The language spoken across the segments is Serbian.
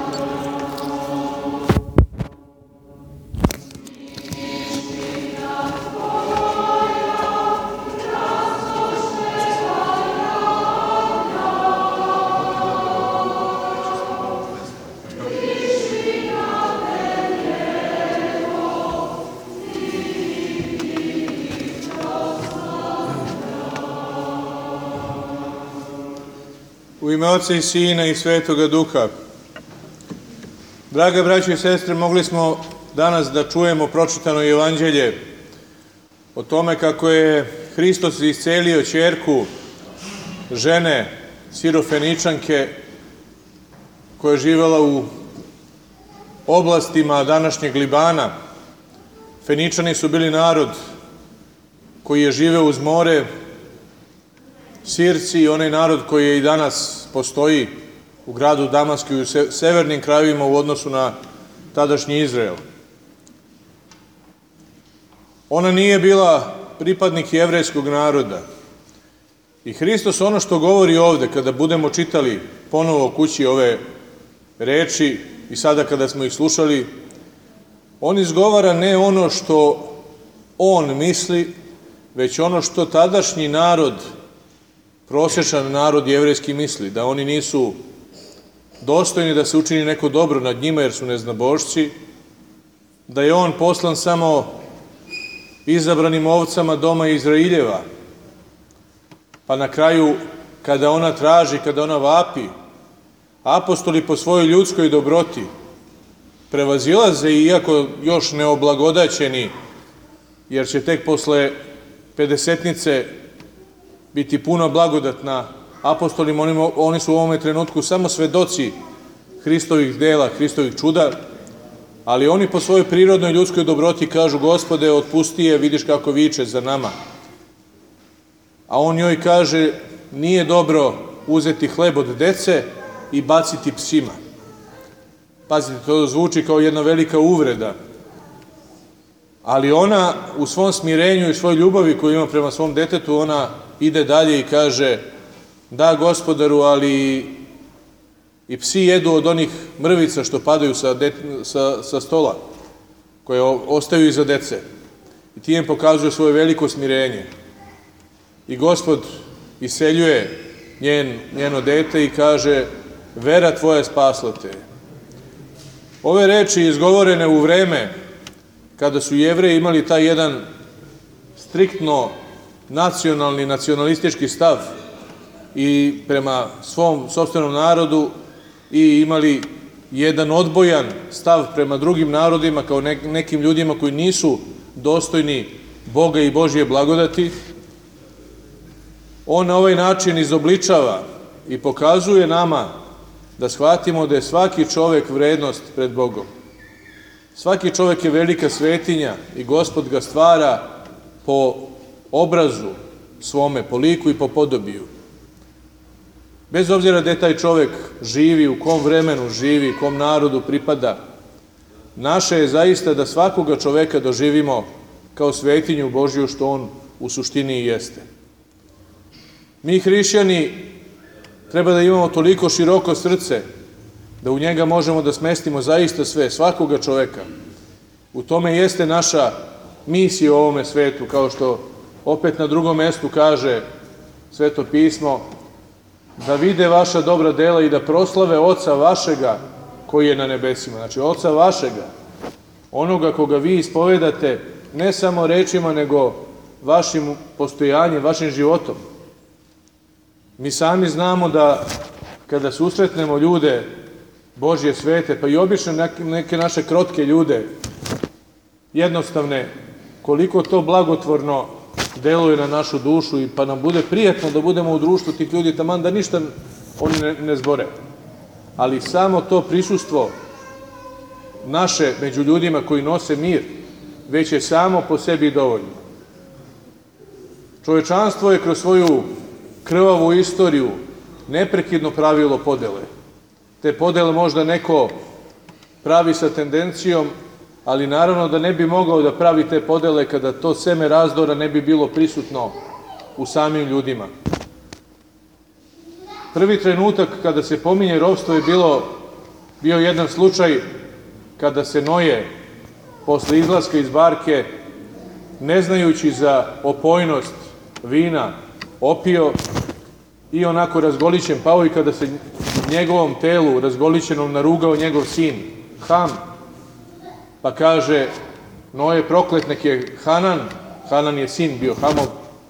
U ime Oca i Sina i Svetoga Duha. Draga braćo i sestre, mogli smo danas da čujemo pročitano evanđelje o tome kako je Hristos iscelio ćerku žene Sirofeničanke koja je živela u oblastima današnjeg Libana. Feničani su bili narod koji je živeo uz more. Sirci, onaj narod koji je i danas postoji u gradu Damasku i u severnim krajevima u odnosu na tadašnji Izrael. Ona nije bila pripadnik jevrejskog naroda. I Hristos ono što govori ovde, kada budemo čitali ponovo kući ove reči i sada kada smo ih slušali, on izgovara ne ono što on misli, već ono što tadašnji narod, prosječan narod jevrejski misli, da oni nisu dostojni da se učini neko dobro nad njima jer su neznabošci, da je on poslan samo izabranim ovcama doma Izraeljeva. Pa na kraju, kada ona traži, kada ona vapi, apostoli po svojoj ljudskoj dobroti prevazilaze, iako još neoblagodaćeni, jer će tek posle pedesetnice biti puno blagodatna apostolima, oni su u ovome trenutku samo svedoci Hristovih dela, Hristovih čuda, ali oni po svojoj prirodnoj ljudskoj dobroti kažu: Gospode, otpusti je, vidiš kako viče za nama. A on njoj kaže: nije dobro uzeti hleb od dece i baciti psima. Pazite, to zvuči kao jedna velika uvreda, ali ona u svom smirenju i svoj ljubavi koju ima prema svom detetu, ona ide dalje i kaže: da, Gospodaru, ali i psi jedu od onih mrvica što padaju sa stola, koje ostaju iza dece. I time pokazuje svoje veliko smirenje. I Gospod iseljuje njeno dete i kaže: vera tvoja spasla te. Ove reči izgovorene u vreme kada su Jevreji imali taj jedan striktno nacionalistički stav i prema svom sopstvenom narodu i imali jedan odbojan stav prema drugim narodima kao nekim ljudima koji nisu dostojni Boga i Božje blagodati, on na ovaj način izobličava i pokazuje nama da shvatimo da je svaki čovek vrednost pred Bogom. Svaki čovek je velika svetinja i Gospod ga stvara po obrazu svome, po liku i po podobiju. Bez obzira gde taj čovek živi, u kom vremenu živi, kom narodu pripada, naše je zaista da svakoga čoveka doživimo kao svetinju Božju, što on u suštini i jeste. Mi hrišćani treba da imamo toliko široko srce da u njega možemo da smestimo zaista sve, svakoga čoveka. U tome jeste naša misija u ovome svetu, kao što opet na drugom mestu kaže Sveto pismo, da vide vaša dobra dela i da proslave Oca vašega koji je na nebesima. Znači, Oca vašega, onoga koga vi ispovedate ne samo rečima, nego vašim postojanjem, vašim životom. Mi sami znamo da kada susretnemo ljude Božje svete, pa i obično neke naše krotke ljude, jednostavne, koliko to blagotvorno deluje na našu dušu i pa nam bude prijatno da budemo u društvu tih ljudi, taman da ništa oni ne zbore. Ali samo to prisustvo naše među ljudima koji nose mir, već je samo po sebi dovoljno. Čovečanstvo je kroz svoju krvavu istoriju neprekidno pravilo podele. Te podele možda neko pravi sa tendencijom, ali naravno da ne bi mogao da pravi te podele kada to seme razdora ne bi bilo prisutno u samim ljudima. Prvi trenutak kada se pominje ropstvo je bilo Bio jedan slučaj kada se Noje posle izlaska iz barke, ne znajući za opojnost vina, opio i onako razgolićen pao, i kada se njegovom telu razgolićenom narugao njegov sin Ham, pa kaže Noje, proklet nek je Hanan je sin bio Hamov,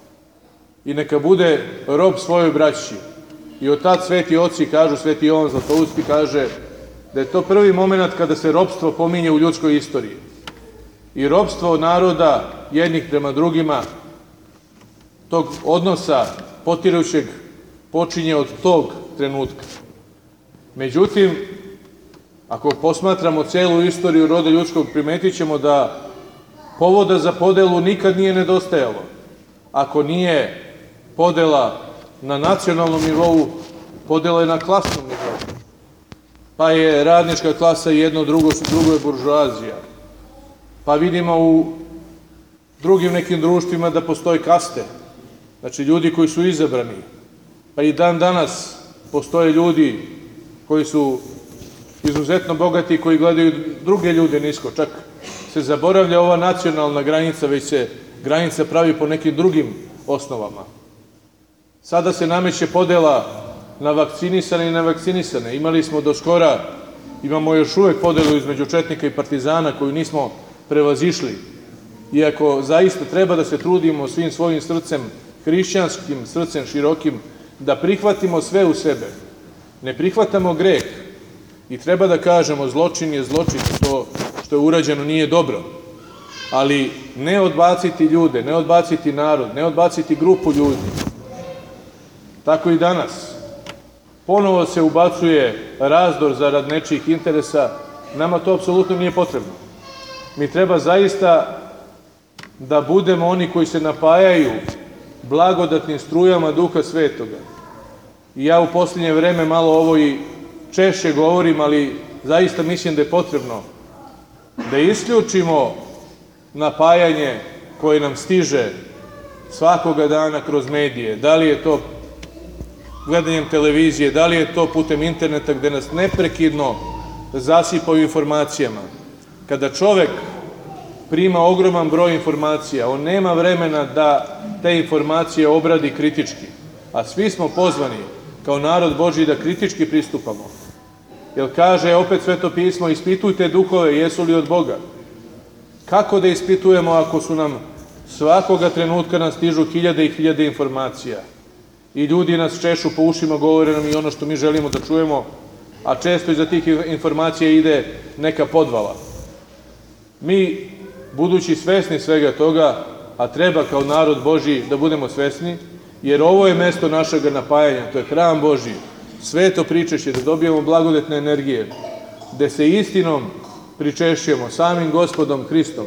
i neka bude rob svojoj braći. I od tad sveti oci kažu, sveti Jovan Zlatousti kaže da je to prvi moment kada se ropstvo pominje u ljudskoj istoriji. I ropstvo naroda jednih prema drugima, tog odnosa potirajućeg, počinje od tog trenutka. Međutim, ako posmatramo celu istoriju roda ljudskog, primetit ćemo da povoda za podelu nikad nije nedostajalo. Ako nije podela na nacionalnom nivou, podela je na klasnom nivou. Pa je radnička klasa jedno, drugo je buržoazija. Pa vidimo u drugim nekim društvima da postoje kaste, znači ljudi koji su izabrani. Pa i dan danas postoje ljudi koji su izuzetno bogati, koji gledaju druge ljude nisko. Čak se zaboravlja ova nacionalna granica, već se granica pravi po nekim drugim osnovama. Sada se nameće podela na vakcinisane i nevakcinisane. Imali smo do skora, imamo još uvek podelu između četnika i partizana koju nismo prevazišli. Iako zaista treba da se trudimo svim svojim srcem, hrišćanskim srcem širokim, da prihvatimo sve u sebe. Ne prihvatamo greh i treba da kažemo zločin je zločin, to što je urađeno nije dobro. Ali ne odbaciti ljude, ne odbaciti narod, ne odbaciti grupu ljudi. Tako i danas. Ponovo se ubacuje razdor zarad nečijih interesa. Nama to apsolutno nije potrebno. Mi treba zaista da budemo oni koji se napajaju blagodatnim strujama Duha Svetoga. I ja u posljednje vreme malo ovo i češće govorim, ali zaista mislim da je potrebno da isključimo napajanje koje nam stiže svakoga dana kroz medije. Da li je to gledanjem televizije, da li je to putem interneta gde nas neprekidno zasipaju informacijama. Kada čovek prima ogroman broj informacija, on nema vremena da te informacije obradi kritički. A svi smo pozvani kao narod Božji da kritički pristupamo. Jer kaže opet Sveto pismo, ispitujte duhove, jesu li od Boga. Kako da ispitujemo ako su nam svakoga trenutka nam stižu hiljade i hiljade informacija? I ljudi nas češu po ušima, govore nam i ono što mi želimo da čujemo, a često iza tih informacija ide neka podvala. Mi, budući svesni svega toga, a treba kao narod Božji da budemo svesni, jer ovo je mesto našeg napajanja, to je hram Božji, sveto pričešće, da dobijemo blagodatne energije, gde se istinom pričešćujemo, samim Gospodom Hristom.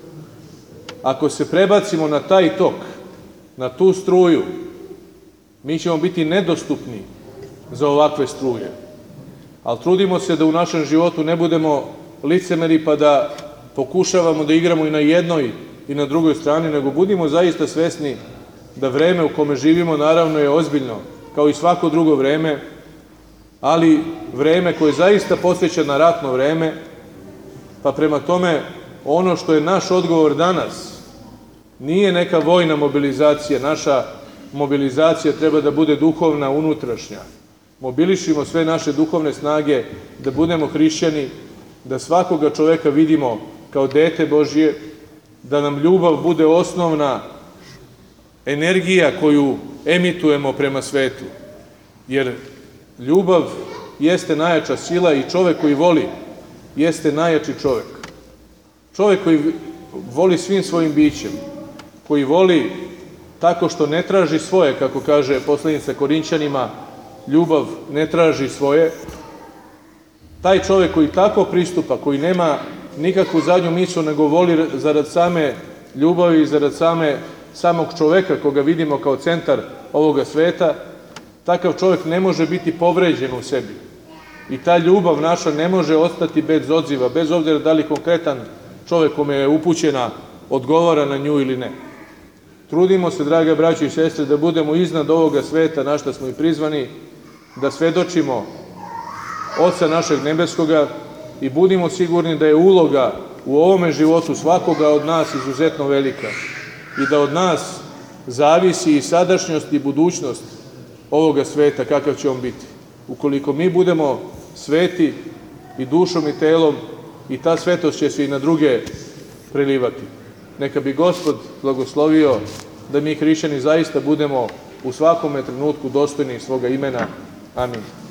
Ako se prebacimo na taj tok, na tu struju, mi ćemo biti nedostupni za ovakve struje. Ali trudimo se da u našem životu ne budemo licemeri pa da pokušavamo da igramo i na jednoj i na drugoj strani, nego budimo zaista svesni da vreme u kome živimo naravno je ozbiljno, kao i svako drugo vreme, ali vreme koje je zaista posvećeno na ratno vreme, pa prema tome ono što je naš odgovor danas nije neka vojna mobilizacija, naša mobilizacija treba da bude duhovna, unutrašnja. Mobilišimo sve naše duhovne snage da budemo hrišćani, da svakoga čoveka vidimo kao dete Božje, da nam ljubav bude osnovna energija koju emitujemo prema svetu. Jer ljubav jeste najjača sila i čovek koji voli jeste najjači čovek. Čovek koji voli svim svojim bićem, koji voli tako što ne traži svoje, kako kaže poslanica Korinćanima, ljubav ne traži svoje, taj čovek koji tako pristupa, koji nema nikakvu zadnju misao, nego voli zarad same ljubavi i zarad samog čoveka koga vidimo kao centar ovoga sveta, takav čovek ne može biti povređen u sebi. I ta ljubav naša ne može ostati bez odziva, bez obzira da li konkretan čovek kome je upućena odgovara na nju ili ne. Trudimo se, drage braće i sestre, da budemo iznad ovoga sveta na šta smo i prizvani, da svedočimo Oca našeg nebeskoga i budimo sigurni da je uloga u ovome životu svakoga od nas izuzetno velika i da od nas zavisi i sadašnjost i budućnost ovoga sveta, kakav će on biti. Ukoliko mi budemo sveti i dušom i telom, i ta svetost će se i na druge prelivati. Neka bi Gospod blagoslovio da mi hrišćani zaista budemo u svakome trenutku dostojni svoga imena. Amin.